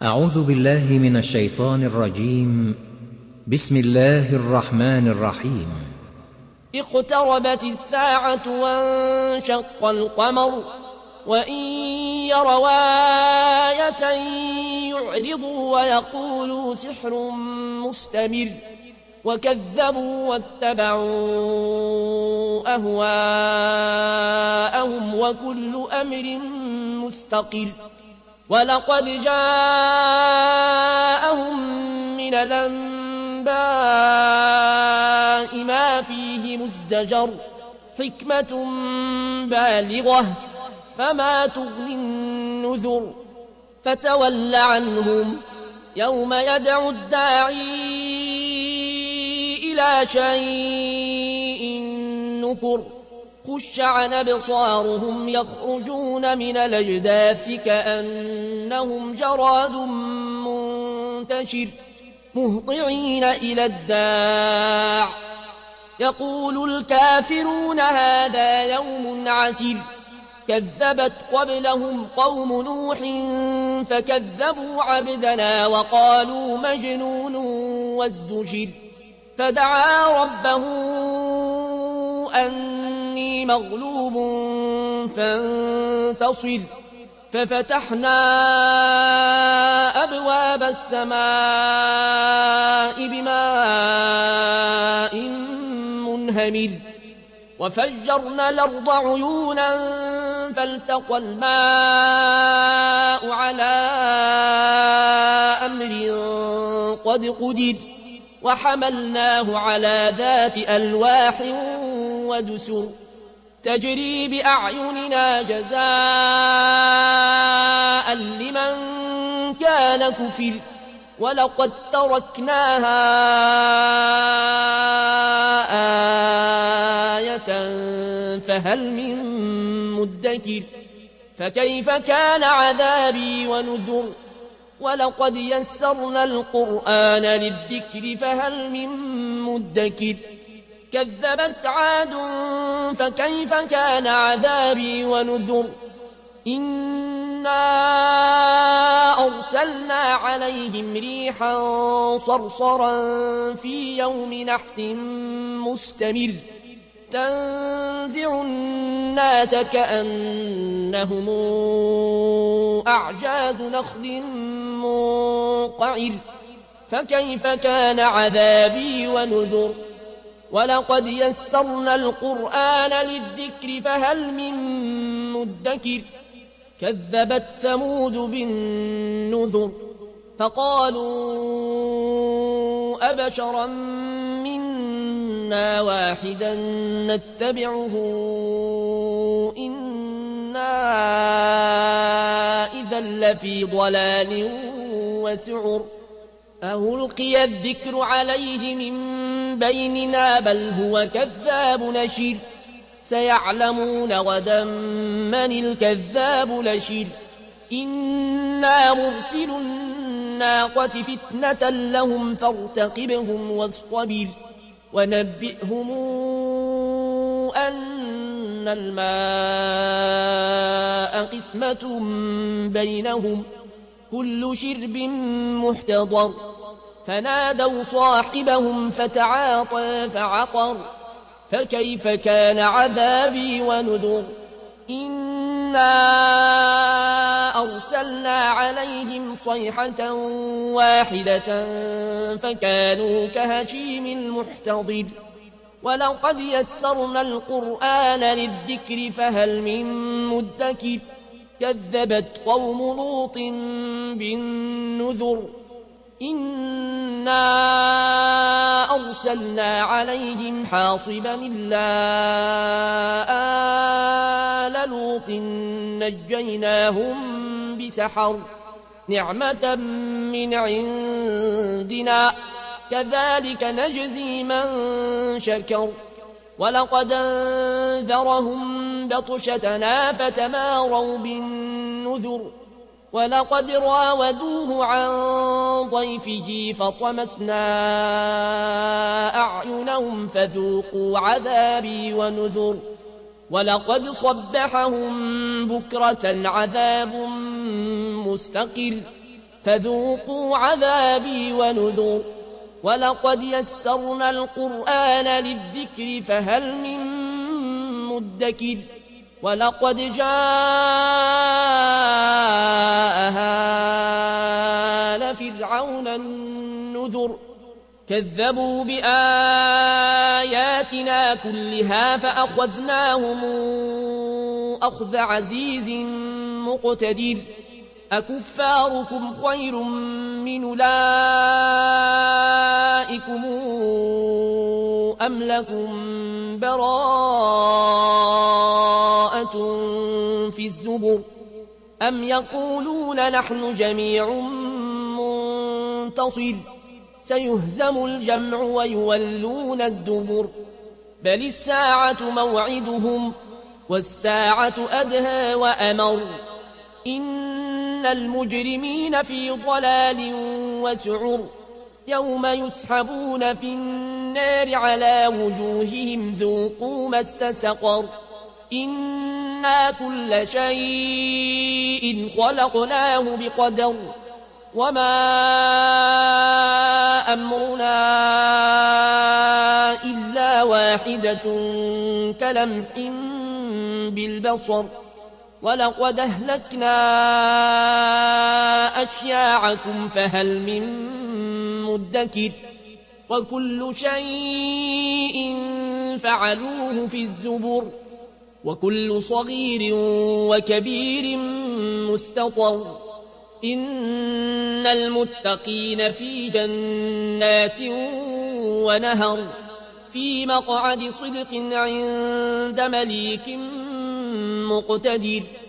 أعوذ بالله من الشيطان الرجيم. بسم الله الرحمن الرحيم. اقتربت الساعة وانشق القمر وإن يروا آية يعرضوا ويقولوا سحر مستمر وكذبوا واتبعوا أهواءهم وكل أمر مستقر. ولقد جاءهم من الأنباء ما فيه مزدجر حكمة بالغة فما تغني النذر فتول عنهم يوم يدعو الداعي إلى شيء نكر خش عن أبصارهم يخرجون من الأجداث كأنهم جراد منتشر مهطعين إلى الداع يقول الكافرون هذا يوم عسير. كذبت قبلهم قوم نوح فكذبوا عبدنا وقالوا مجنون وازدجر فدعا ربه أني مغلوب فانتصر ففتحنا أبواب السماء بماء منهمر وفجرنا الأرض عيونا فالتقى الماء على أمر قد قدر وحملناه على ذات ألواح ودسر تجري بأعيننا جزاء لمن كان كفر ولقد تركناها آية فهل من مدكر فكيف كان عذابي ونذر. ولقد يسرنا القرآن للذكر فهل من مدكر كذبت عاد فكيف كان عذابي ونذر. إنا أرسلنا عليهم ريحا صرصرا في يوم نحس مستمر تنزع الناس كأنهم أعجاز نخل منقعر فكيف كان عذابي ونذر. ولقد يسرنا القرآن للذكر فهل من مدكر كذبت ثمود بالنذر فقالوا أبشرا منا واحدا نتبعه إنا إذا لفي ضلال وسعر ألقي الذكر عليه من بيننا بل هو كذاب نشر سيعلمون غدا من الكذاب لشر. إنا مرسل الناقة فتنة لهم فارتقبهم واصطبر ونبئهم أن الماء قسمة بينهم كل شرب محتضر فنادوا صاحبهم فتعاطى فعقر فكيف كان عذابي ونذر. إنا أرسلنا عليهم صيحة واحدة فكانوا كهشيم المحتضر. ولقد يسرنا القرآن للذكر فهل من مدكر كذبت قوم لوط بالنذر. إنا أرسلنا عليهم حاصبا إلا آل لوط نجيناهم بسحر نعمة من عندنا كذلك نجزي من شكر. ولقد انذرهم بطشتنا فتماروا بالنذر ولقد راودوه عن ضيفه فطمسنا أعينهم فذوقوا عذابي ونذر. ولقد صبحهم بكرة عذاب مستقر فذوقوا عذابي ونذر ولقد يسرنا القرآن للذكر فهل من مدكر ولقد جاء آل فرعون النذر كذبوا بآياتنا كلها فأخذناهم أخذ عزيز مقتدر أكفاركم خير من أولئكم أم لكم براءة في الزبر أم يقولون نحن جميع منتصر سيهزم الجمع ويولون الدبر بل الساعة موعدهم والساعة أدهى وأمر إن المجرمين في ضلال وسعر يوم يسحبون في النار على وجوههم ذوقوا مس سقر إنا كل شيء خلقناه بقدر وما أمرنا إلا واحدة كلمح بالبصر ولقد أهلكنا أشياعكم فهل من مدكر وكل شيء فعلوه في الزبر وكل صغير وكبير مستطر إن المتقين في جنات ونهر في مقعد صدق عند مليك مقتدر